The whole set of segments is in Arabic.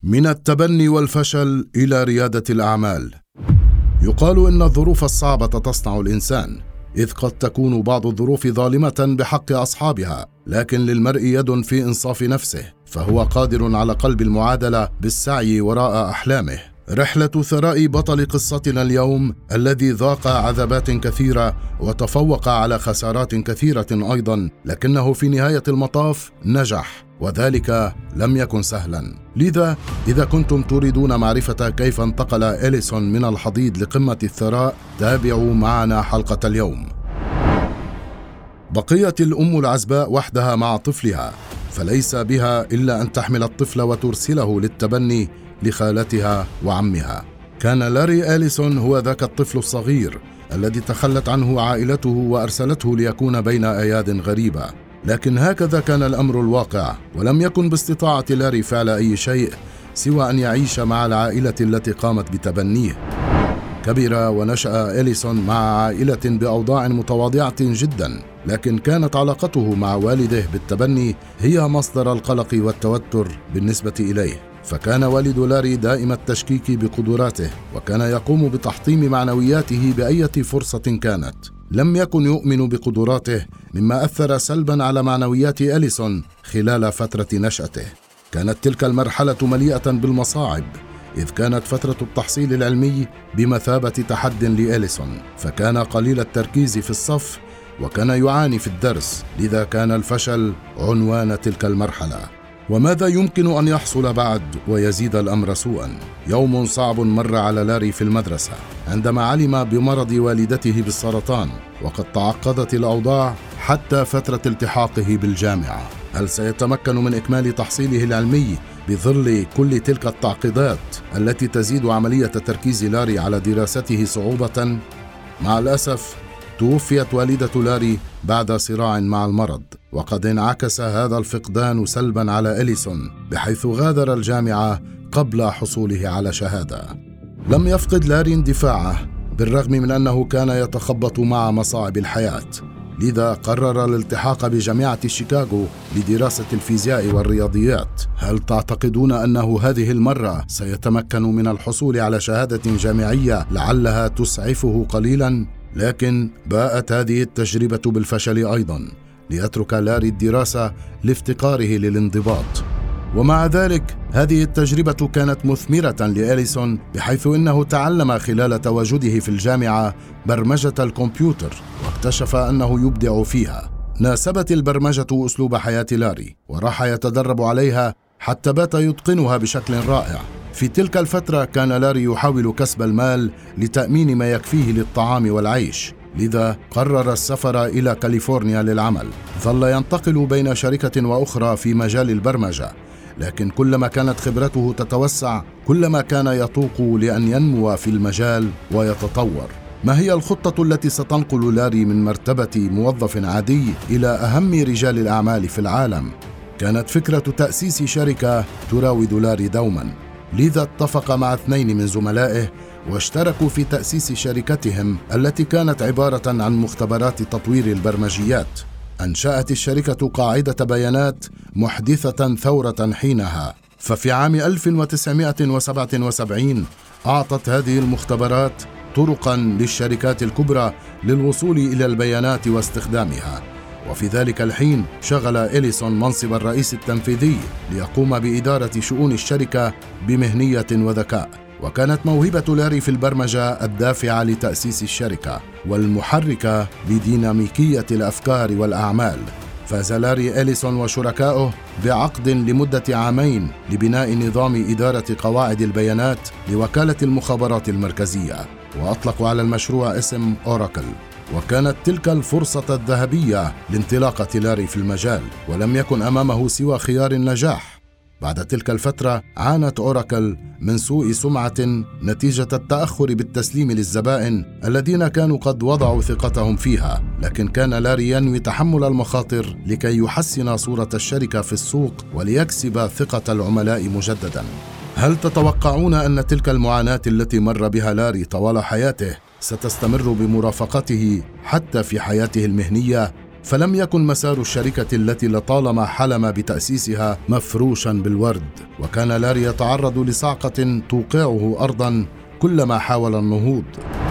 من التبني والفشل إلى ريادة الأعمال. يقال إن الظروف الصعبة تصنع الإنسان، إذ قد تكون بعض الظروف ظالمة بحق أصحابها، لكن للمرء يد في إنصاف نفسه، فهو قادر على قلب المعادلة بالسعي وراء أحلامه. رحلة ثراء بطل قصتنا اليوم الذي ذاق عذابات كثيرة وتفوق على خسارات كثيرة أيضا، لكنه في نهاية المطاف نجح، وذلك لم يكن سهلا. لذا إذا كنتم تريدون معرفة كيف انتقل إليسون من الحضيض لقمة الثراء، تابعوا معنا حلقة اليوم. بقيت الأم العزباء وحدها مع طفلها، فليس بها إلا أن تحمل الطفل وترسله للتبني لخالتها وعمها. كان لاري إليسون هو ذاك الطفل الصغير الذي تخلت عنه عائلته وأرسلته ليكون بين أياد غريبة، لكن هكذا كان الأمر الواقع، ولم يكن باستطاعة لاري فعل أي شيء سوى أن يعيش مع العائلة التي قامت بتبنيه. كبر ونشأ إليسون مع عائلة بأوضاع متواضعة جدا، لكن كانت علاقته مع والده بالتبني هي مصدر القلق والتوتر بالنسبة إليه. فكان والد لاري دائم التشكيك بقدراته، وكان يقوم بتحطيم معنوياته بأية فرصة كانت. لم يكن يؤمن بقدراته، مما أثر سلبا على معنويات إليسون خلال فترة نشأته. كانت تلك المرحلة مليئة بالمصاعب، إذ كانت فترة التحصيل العلمي بمثابة تحد لإليسون، فكان قليل التركيز في الصف وكان يعاني في الدرس، لذا كان الفشل عنوان تلك المرحلة. وماذا يمكن أن يحصل بعد ويزيد الأمر سوءا؟ يوم صعب مر على لاري في المدرسة عندما علم بمرض والدته بالسرطان، وقد تعقدت الأوضاع حتى فترة التحاقه بالجامعة. هل سيتمكن من إكمال تحصيله العلمي بظل كل تلك التعقيدات التي تزيد عملية تركيز لاري على دراسته صعوبة؟ مع الأسف توفيت والدة لاري بعد صراع مع المرض، وقد انعكس هذا الفقدان سلبا على إليسون، بحيث غادر الجامعة قبل حصوله على شهادة. لم يفقد لاري اندفاعه بالرغم من أنه كان يتخبط مع مصاعب الحياة، لذا قرر الالتحاق بجامعة شيكاغو لدراسة الفيزياء والرياضيات. هل تعتقدون أنه هذه المرة سيتمكن من الحصول على شهادة جامعية لعلها تسعفه قليلا؟ لكن باءت هذه التجربة بالفشل أيضا، ليترك لاري الدراسة لافتقاره للانضباط. ومع ذلك هذه التجربة كانت مثمرة لإليسون، بحيث إنه تعلم خلال تواجده في الجامعة برمجة الكمبيوتر، واكتشف أنه يبدع فيها. ناسبت البرمجة أسلوب حياة لاري، وراح يتدرب عليها حتى بات يتقنها بشكل رائع. في تلك الفترة كان لاري يحاول كسب المال لتأمين ما يكفيه للطعام والعيش، لذا قرر السفر إلى كاليفورنيا للعمل. ظل ينتقل بين شركة وأخرى في مجال البرمجة، لكن كلما كانت خبرته تتوسع كلما كان يطوق لأن ينمو في المجال ويتطور. ما هي الخطة التي ستنقل لاري من مرتبة موظف عادي إلى أهم رجال الأعمال في العالم؟ كانت فكرة تأسيس شركة تراود لاري دوما، لذا اتفق مع 2 من زملائه واشتركوا في تأسيس شركتهم التي كانت عبارة عن مختبرات تطوير البرمجيات. أنشأت الشركة قاعدة بيانات محدثة ثورة حينها، ففي عام 1977 أعطت هذه المختبرات طرقا للشركات الكبرى للوصول إلى البيانات واستخدامها. وفي ذلك الحين شغل إليسون منصب الرئيس التنفيذي ليقوم بإدارة شؤون الشركة بمهنية وذكاء، وكانت موهبة لاري في البرمجة الدافعة لتأسيس الشركة والمحركة لديناميكية الأفكار والأعمال. فاز لاري إليسون وشركائه بعقد لمدة 2 عام لبناء نظام إدارة قواعد البيانات لوكالة المخابرات المركزية، وأطلقوا على المشروع اسم أوراكل. وكانت تلك الفرصة الذهبية لانطلاقة لاري في المجال، ولم يكن أمامه سوى خيار النجاح. بعد تلك الفترة عانت أوراكل من سوء سمعة نتيجة التأخر بالتسليم للزبائن الذين كانوا قد وضعوا ثقتهم فيها، لكن كان لاري ينوي تحمل المخاطر لكي يحسن صورة الشركة في السوق وليكسب ثقة العملاء مجددا. هل تتوقعون أن تلك المعاناة التي مر بها لاري طوال حياته ستستمر بمرافقته حتى في حياته المهنية؟ فلم يكن مسار الشركة التي لطالما حلم بتأسيسها مفروشا بالورد، وكان لاري يتعرض لصعقة توقعه أرضا كلما حاول النهوض.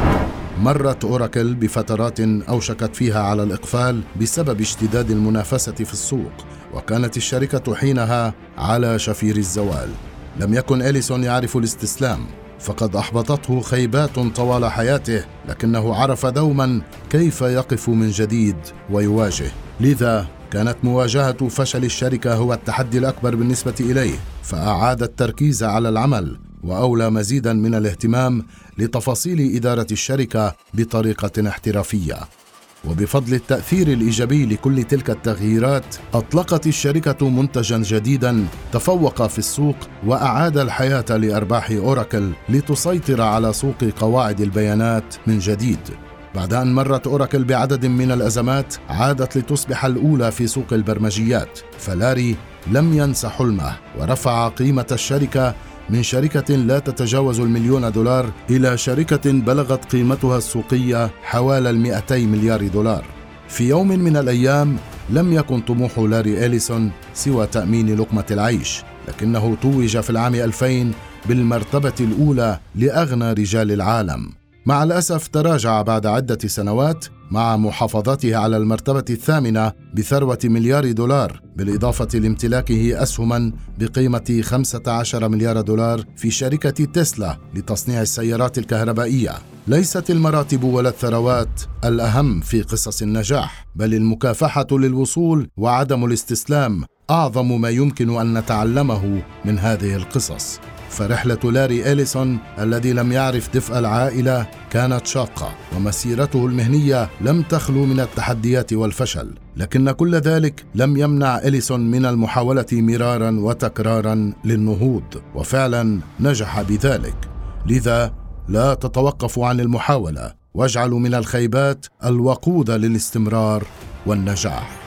مرت أوراكل بفترات أوشكت فيها على الإقفال بسبب اشتداد المنافسة في السوق، وكانت الشركة حينها على شفير الزوال. لم يكن إليسون يعرف الاستسلام، فقد أحبطته خيبات طوال حياته، لكنه عرف دوما كيف يقف من جديد ويواجه. لذا كانت مواجهة فشل الشركة هو التحدي الأكبر بالنسبة إليه، فأعاد التركيز على العمل وأولى مزيدا من الاهتمام لتفاصيل إدارة الشركة بطريقة احترافية. وبفضل التأثير الإيجابي لكل تلك التغييرات، أطلقت الشركة منتجا جديدا تفوق في السوق وأعاد الحياة لأرباح أوراكل لتسيطر على سوق قواعد البيانات من جديد. بعد أن مرت أوراكل بعدد من الأزمات، عادت لتصبح الأولى في سوق البرمجيات، فلاري لم ينس حلمه ورفع قيمة الشركة من شركة لا تتجاوز $1,000,000 إلى شركة بلغت قيمتها السوقية حوالي $200 مليار. في يوم من الأيام لم يكن طموح لاري إليسون سوى تأمين لقمة العيش، لكنه توج في العام 2000 بالمرتبة الأولى لأغنى رجال العالم. مع الأسف تراجع بعد عدة سنوات مع محافظته على المرتبة الثامنة بثروة $1,000,000,000، بالإضافة لامتلاكه أسهما بقيمة $15 مليار في شركة تسلا لتصنيع السيارات الكهربائية. ليست المراتب ولا الثروات الأهم في قصص النجاح، بل المكافحة للوصول وعدم الاستسلام أعظم ما يمكن أن نتعلمه من هذه القصص. فرحلة لاري إليسون الذي لم يعرف دفء العائلة كانت شاقة، ومسيرته المهنية لم تخلو من التحديات والفشل، لكن كل ذلك لم يمنع إليسون من المحاولة مرارا وتكرارا للنهوض، وفعلا نجح بذلك. لذا لا تتوقفوا عن المحاولة، واجعلوا من الخيبات الوقود للاستمرار والنجاح.